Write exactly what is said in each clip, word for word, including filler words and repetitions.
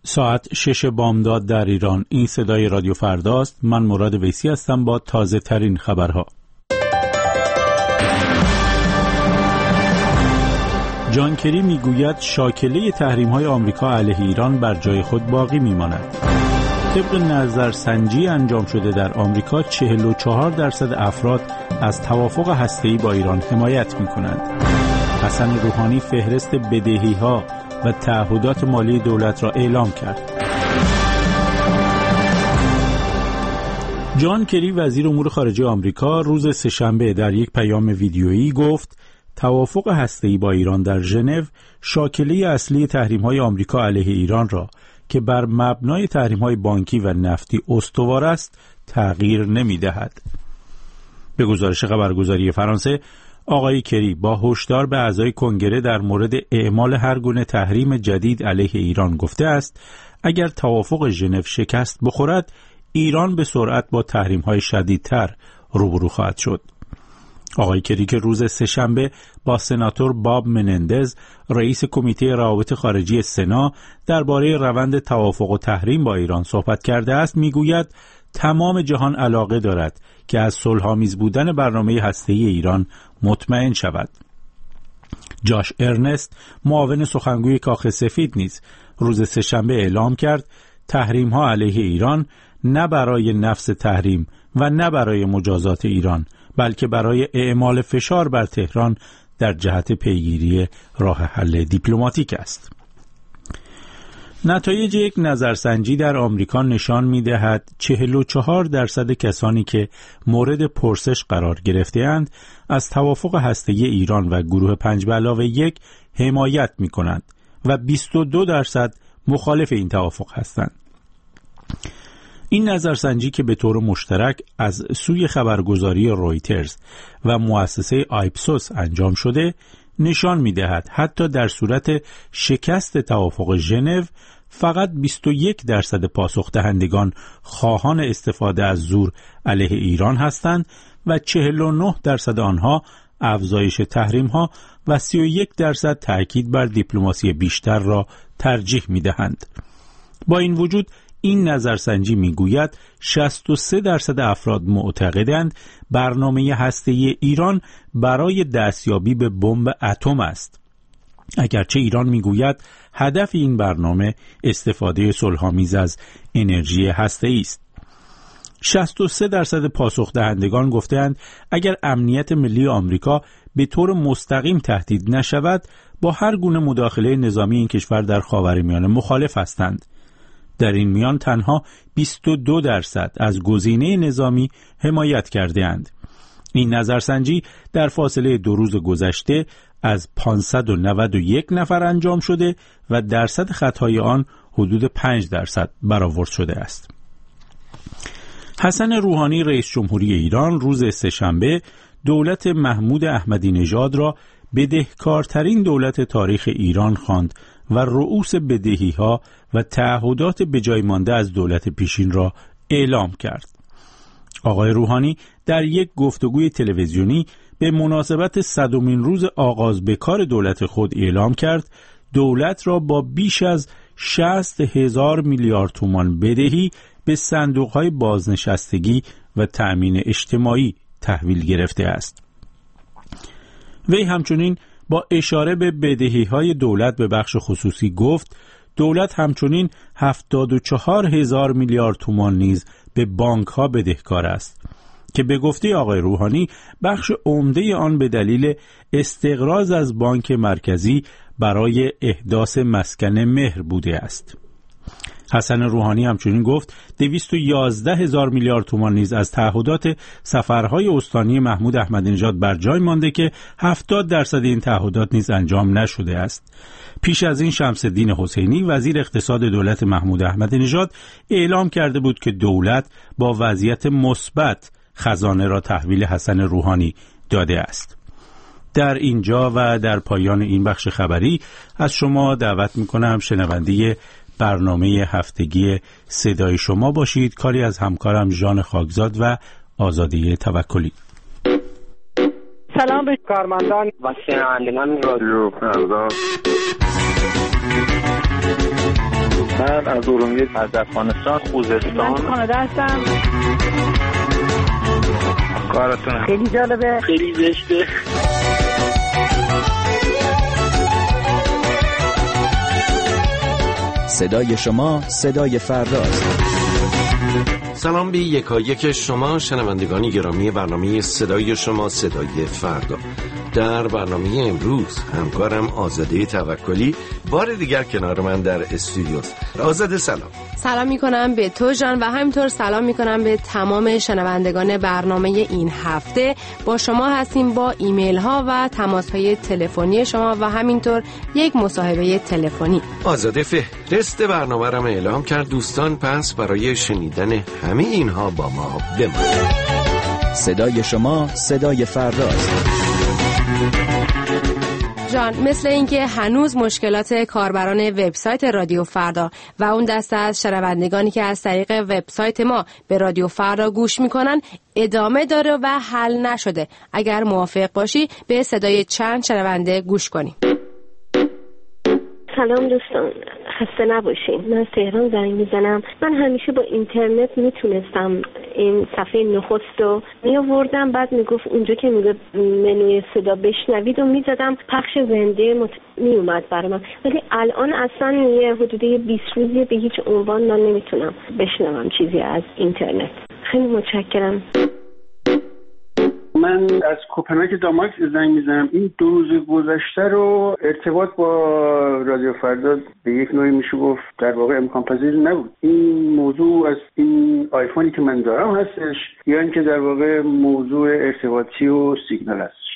ساعت شش بامداد در ایران. این صدای رادیو فرداست. من مراد ویسی هستم با تازه ترین خبرها. جان کری میگوید شاکله تحریم‌های آمریکا علیه ایران بر جای خود باقی میماند. طبق نظرسنجی انجام شده در آمریکا چهل و چهار درصد افراد از توافق هسته‌ای با ایران حمایت می‌کنند. حسن روحانی فهرست بدهی‌ها و تعهدات مالی دولت را اعلام کرد. جان کری وزیر امور خارجه آمریکا روز سه‌شنبه در یک پیام ویدیویی گفت توافق هسته‌ای با ایران در ژنو شاکله اصلی تحریم‌های آمریکا علیه ایران را که بر مبنای تحریم‌های بانکی و نفتی استوار است تغییر نمی‌دهد. به گزارش خبرگزاری فرانسه، آقای کری با هشدار به اعضای کنگره در مورد اعمال هر گونه تحریم جدید علیه ایران گفته است اگر توافق ژنو شکست بخورد ایران به سرعت با تحریم‌های شدیدتر روبرو خواهد شد. آقای کری که روز سه‌شنبه با سناتور باب منندز رئیس کمیته روابط خارجی سنا درباره روند توافق و تحریم با ایران صحبت کرده است میگوید تمام جهان علاقه دارد که از صلح‌آمیز بودن برنامه هسته‌ای ایران مطمئن شود. جاش ارنست معاون سخنگوی کاخ سفید نیز روز سه‌شنبه اعلام کرد تحریم‌ها علیه ایران نه برای نفس تحریم و نه برای مجازات ایران بلکه برای اعمال فشار بر تهران در جهت پیگیری راه حل دیپلماتیک است. نتایج یک نظرسنجی در آمریکا نشان می‌دهد چهل و چهار درصد کسانی که مورد پرسش قرار گرفته‌اند از توافق هسته‌ای ایران و گروه پنج به علاوه یک حمایت می‌کنند و بیست و دو درصد مخالف این توافق هستند. این نظرسنجی که به طور مشترک از سوی خبرگزاری رویترز و مؤسسه آیپسوس انجام شده نشان می‌دهد حتی در صورت شکست توافق ژنو فقط بیست و یک درصد پاسخ دهندگان خواهان استفاده از زور علیه ایران هستند و چهل و نه درصد آنها افزایش تحریم‌ها و سی و یک درصد تأکید بر دیپلماسی بیشتر را ترجیح می‌دهند. با این وجود این نظرسنجی میگوید شصت و سه درصد افراد معتقدند برنامه هسته‌ای ایران برای دستیابی به بمب اتم است، اگرچه ایران میگوید هدف این برنامه استفاده صلح‌آمیز از انرژی هسته‌ای است. شصت و سه درصد پاسخ دهندگان گفتند اگر امنیت ملی آمریکا به طور مستقیم تهدید نشود با هر گونه مداخله نظامی این کشور در خاورمیانه مخالف هستند. در این میان تنها بیست و دو درصد از گزینه نظامی حمایت کرده اند. این نظرسنجی در فاصله دو روز گذشته از پانصد و نود و یک نفر انجام شده و درصد خطای آن حدود پنج درصد برآورد شده است. حسن روحانی رئیس جمهوری ایران روز سه‌شنبه دولت محمود احمدی نژاد را بدهکارترین دولت تاریخ ایران خواند و رؤوس بدهی‌ها و تعهدات بجای مانده از دولت پیشین را اعلام کرد. آقای روحانی در یک گفتگوی تلویزیونی به مناسبت صدمین روز آغاز به کار دولت خود اعلام کرد دولت را با بیش از شصت هزار میلیارد تومان بدهی به صندوق‌های بازنشستگی و تأمین اجتماعی تحویل گرفته است. وی همچنین با اشاره به بدهی‌های دولت به بخش خصوصی گفت دولت همچنین هفتاد و چهار هزار میلیارد تومان نیز به بانک‌ها بدهکار است که به گفته آقای روحانی بخش عمده آن به دلیل استقراض از بانک مرکزی برای احداث مسکن مهر بوده است. حسن روحانی همچنین گفت دویست و یازده هزار میلیارد تومان نیز از تعهدات سفرهای استانی محمود احمدی نژاد بر جای مانده که هفتاد درصد این تعهدات نیز انجام نشده است. پیش از این شمس الدین حسینی وزیر اقتصاد دولت محمود احمدی نژاد اعلام کرده بود که دولت با وضعیت مثبت خزانه را تحویل حسن روحانی داده است. در اینجا و در پایان این بخش خبری از شما دعوت می‌کنم شنونده برنامه هفتگی صدای شما باشید. کاری از همکارم ژان خاکزاد و آزاده توکلی. سلام به کارمندان و شنوندگان رادیو فردا. من از ارومیه، از افغانستان، خوزستان. من کانادا هستم. کارتون خیلی جالبه، خیلی زشته. صدای شما صدای فرداست. سلام به یکایک شما شنوندگان گرامی برنامه صدای شما صدای فردا. در برنامه امروز همکارم آزاده توکلی بار دیگر کنار من در استودیوست. آزاده سلام. سلام میکنم به تو جان و همینطور سلام میکنم به تمام شنوندگان برنامه این هفته. با شما هستیم با ایمیل ها و تماس های تلفنی شما و همینطور یک مصاحبه تلفنی. آزاده فهرست برنامه را اعلام کرد. دوستان پس برای شنیدن همه اینها با ما بمانید. صدای شما صدای فرداست. جان، مثل اینکه هنوز مشکلات کاربران وبسایت رادیو فردا و اون دسته از شنوندگانی که از طریق وبسایت ما به رادیو فردا گوش میکنن ادامه داره و حل نشده. اگر موافق باشی به صدای چند شنونده گوش کنیم. سلام دوستان، خسته نباشین. من از تهران زنگ میزنم. من همیشه با اینترنت میتونستم این صفحه نخست رو میآوردم، بعد میگفت اونجا که میگه منوی صدا بشنوید و میزدم پخش زنده مت... میومد برای من، ولی الان اصلا یه حدوده بیست روزیه به هیچ عنوان من نمیتونم بشنوم چیزی از اینترنت. خیلی متشکرم. من از کوپنهاگ دانمارک زنگ میزنم. این دو روز گذشته رو ارتباط با رادیو فردا به یک نوعی میشه گفت در واقع امکان پذیر نبود. این موضوع از این آیفونی که من دارم هستش یا اینکه در واقع موضوع ارتباطی و سیگنال هستش؟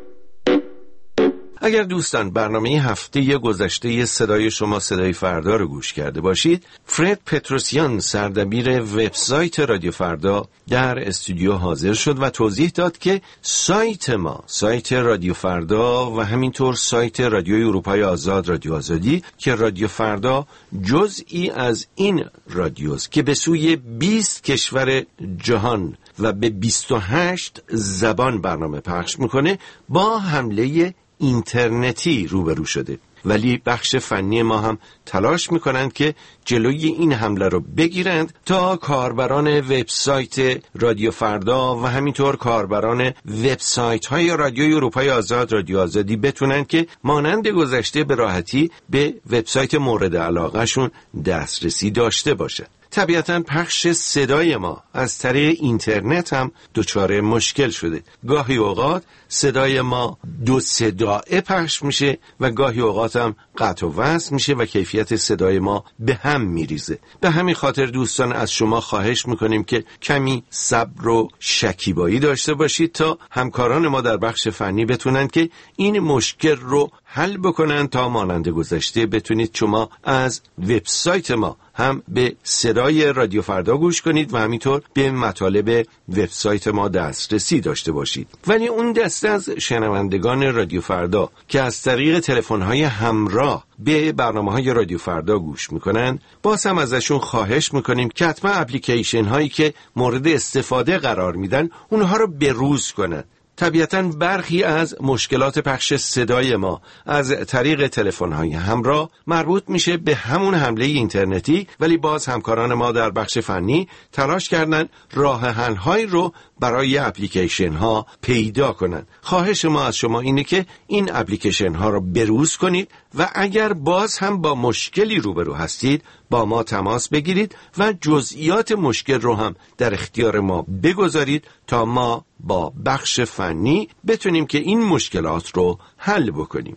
اگر دوستان برنامه هفته گذشته صدای شما صدای فردا رو گوش کرده باشید، فرد پتروسیان سردبیر وبسایت رادیو فردا در استودیو حاضر شد و توضیح داد که سایت ما، سایت رادیو فردا و همینطور سایت رادیوی اروپای آزاد، رادیو آزادی، که رادیو فردا جزئی از این رادیوست که به سوی بیست کشور جهان و به بیست و هشت زبان برنامه پخش میکنه، با حمله اینترنتی روبرو شده. ولی بخش فنی ما هم تلاش میکنند که جلوی این حمله رو بگیرند تا کاربران وبسایت رادیو فردا و همینطور کاربران وبسایت های رادیوی اروپای آزاد، رادیو آزادی بتونن که مانند گذشته به راحتی به وبسایت مورد علاقه شون دسترسی داشته باشند. طبیعتاً پخش صدای ما از طریق اینترنت هم دچار مشکل شده. گاهی اوقات صدای ما دو صدائه پخش میشه و گاهی اوقات هم قطع و وصل میشه و کیفیت صدای ما به هم میریزه. به همین خاطر دوستان از شما خواهش میکنیم که کمی صبر و شکیبایی داشته باشید تا همکاران ما در بخش فنی بتونن که این مشکل رو حل بکنن تا مانند گذشته بتونید شما از وبسایت ما هم به صدای رادیو فردا گوش کنید و همینطور به مطالب وبسایت ما دسترسی داشته باشید. ولی اون دسته از شنوندگان رادیو فردا که از طریق تلفن‌های همراه به برنامه‌های رادیو فردا گوش میکنن، باز هم ازشون خواهش میکنیم که حتما اپلیکیشن هایی که مورد استفاده قرار میدن اونها رو بروز کنن. طبیعتاً برخی از مشکلات پخش صدای ما از طریق تلفن‌های همراه مربوط میشه به همون حمله اینترنتی، ولی باز همکاران ما در بخش فنی تلاش کردن راه حل‌هایی رو برای اپلیکیشن ها پیدا کنن. خواهش ما از شما اینه که این اپلیکیشن ها رو بروز کنید و اگر باز هم با مشکلی روبرو هستید با ما تماس بگیرید و جزئیات مشکل رو هم در اختیار ما بگذارید تا ما با بخش فنی بتونیم که این مشکلات رو حل بکنیم.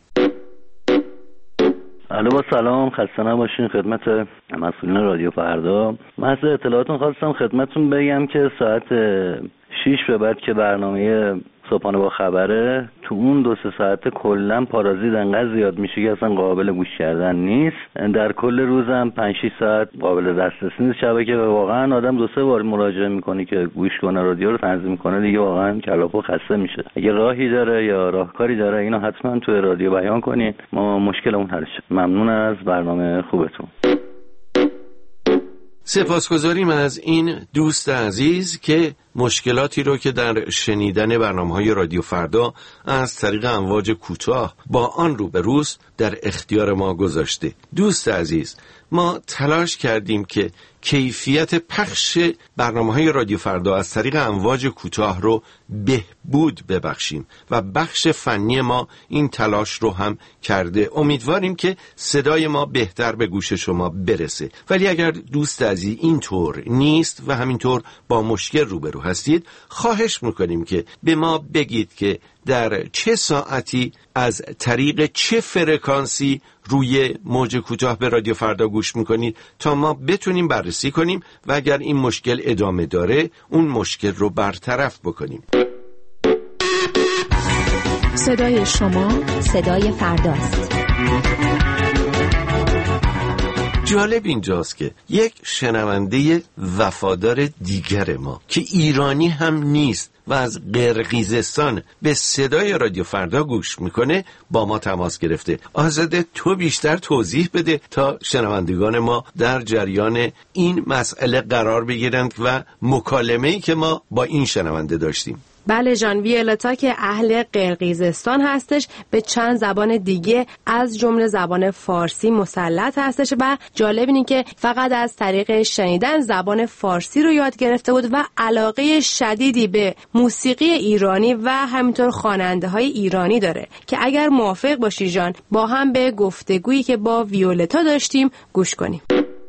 الو با سلام، خسته نباشین. خدمت مسئولین رادیو فردا. من از اطلاعاتون خواستم خدمتتون بگم که ساعت شیش به بعد که برنامه صبحانه با خبره، تو اون دو سه ساعت کلا پارازیت انقدر زیاد میشه که اصلا قابل گوش کردن نیست. در کل روزم پنج شش ساعت قابل دسترسی نیست شبکه و واقعا آدم دو سه بار مراجعه میکنه که گوش کنه رادیو رو تنظیم کنه، دیگه واقعا کلاپو خسته میشه. اگه راهی داره یا راهکاری داره اینو حتما تو رادیو بیان کنین، ما مشکلمون حل شه. ممنون از برنامه خوبتون. سپاسگزاریم از این دوست عزیز که مشکلاتی رو که در شنیدن برنامه‌های رادیو فردا از طریق امواج کوتاه با آن روبروست در اختیار ما گذاشته. دوست عزیز، ما تلاش کردیم که کیفیت پخش برنامه‌های رادیو فردا از طریق امواج کوتاه رو بهبود ببخشیم و بخش فنی ما این تلاش رو هم کرده. امیدواریم که صدای ما بهتر به گوش شما برسه. ولی اگر دوست عزیز اینطور نیست و همینطور با مشکل روبرو هستید، خواهش میکنیم که به ما بگید که در چه ساعتی از طریق چه فرکانسی روی موج کوتاه به رادیو فردا گوش میکنید تا ما بتونیم بررسی کنیم و اگر این مشکل ادامه داره اون مشکل رو برطرف بکنیم. صدای شما صدای فرداست. جالب اینجاست که یک شنونده وفادار دیگر ما که ایرانی هم نیست و از قرقیزستان به صدای رادیو فردا گوش میکنه با ما تماس گرفته. آزاده، تو بیشتر توضیح بده تا شنوندگان ما در جریان این مسئله قرار بگیرند و مکالمه‌ای که ما با این شنونده داشتیم. بله جان، ویولتا که اهل قرقیزستان هستش به چند زبان دیگه از جمله زبان فارسی مسلط هستش و جالب اینه که فقط از طریق شنیدن زبان فارسی رو یاد گرفته بود و علاقه شدیدی به موسیقی ایرانی و همینطور خواننده های ایرانی داره که اگر موافق باشی جان با هم به گفتگویی که با ویولتا داشتیم گوش کنیم.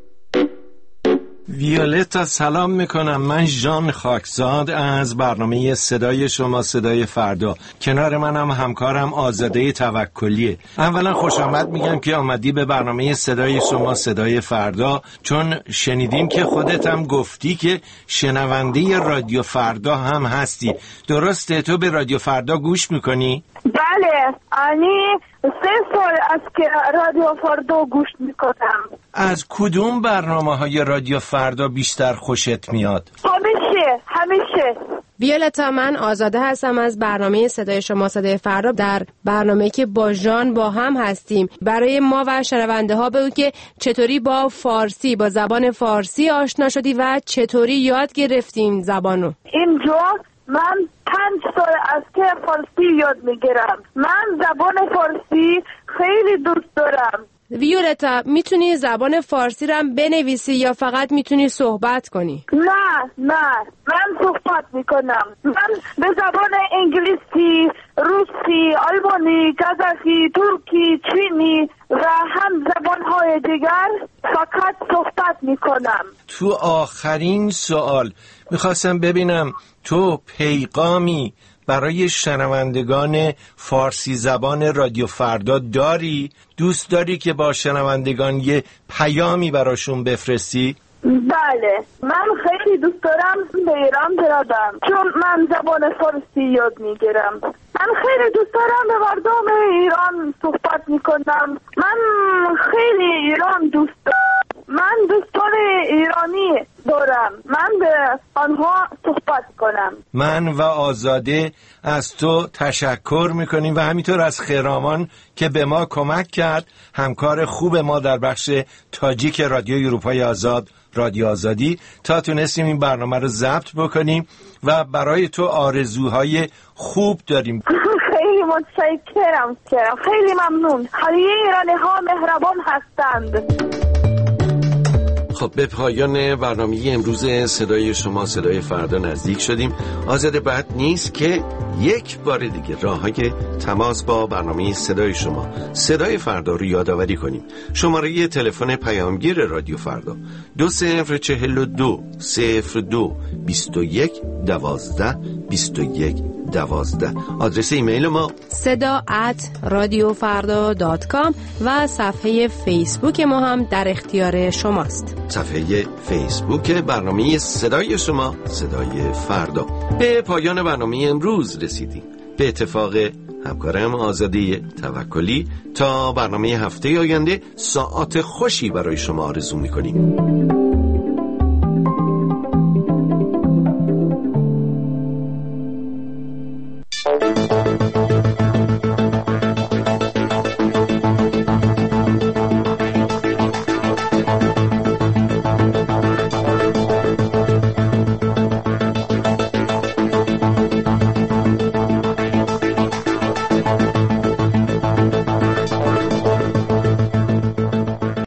ویولتا، سلام میکنم. من ژان خاکزاد از برنامه صدای شما صدای فردا. کنار منم همکارم آزاده توکلیه. اولا خوش آمد میگم که آمدی به برنامه صدای شما صدای فردا، چون شنیدیم که خودت هم گفتی که شنونده رادیو فردا هم هستی. درسته؟ تو به رادیو فردا گوش میکنی؟ بله، انی سه سال است که رادیو فردا گوش میکنم. از کدوم برنامه های رادیو فردا بیشتر خوشت میاد؟ همیشه همیشه ویولتا، من آزاده هستم از برنامه صدای شما صدای فردا. در برنامه‌ای که با ژان با هم هستیم برای ما و شنونده ها بگو که چطوری با فارسی با زبان فارسی آشنا شدی و چطوری یاد گرفتیم زبانو. اینجا من پنج سال از که فارسی یاد میگیرم. من زبان فارسی خیلی دوست دارم. ویولتا، میتونی زبان فارسی رو هم بنویسی یا فقط میتونی صحبت کنی؟ نه نه من صحبت میکنم. من به زبان انگلیسی، روسی، آلمانی، کازاخی، ترکی، چینی و هم زبانهای دیگر فقط صحبت میکنم. تو آخرین سوال میخواستم ببینم تو پیغامی برای شنوندگان فارسی زبان رادیو فردا داری؟ دوست داری که با شنوندگان یه پیامی براشون بفرستی؟ بله، من خیلی دوست دارم به ایران برم چون من زبان فارسی یاد میگیرم. من خیلی دوست دارم به مردم ایران صحبت میکنم. من خیلی ایران دوست دارم. من دوستان ایرانی دارم. من به آنها صحبت کنم. من و آزاده از تو تشکر میکنیم و همینطور از خرامان که به ما کمک کرد، همکار خوب ما در بخش تاجیک رادیو اروپای آزاد، رادیو آزادی، تا تونستیم این برنامه رو ضبط بکنیم و برای تو آرزوهای خوب داریم. خیلی متشکرم، خیلی ممنون. همه ایرانی ها مهربان هستند. خب به پایان برنامه امروز صدای شما صدای فردا نزدیک شدیم. آزاده بد نیست که یک بار دیگه راههای تماس با برنامه صدای شما صدای فردا رو یادآوری کنیم. شماره تلفن پیامگیر رادیو فردا دو صفر چهل و دو صفر دو بیست و یک دوازده بیست و یک دوازده. آدرس ایمیل ما صدا ات رادیو فردا دات کام و صفحه فیسبوک ما هم در اختیار شماست. صفحه فیسبوک برنامه صدای شما صدای فردا. به پایان برنامه امروز رسیدیم. به اتفاق همکارم آزاده توکلی تا برنامه هفته آینده ساعات خوشی برای شما آرزو می‌کنیم.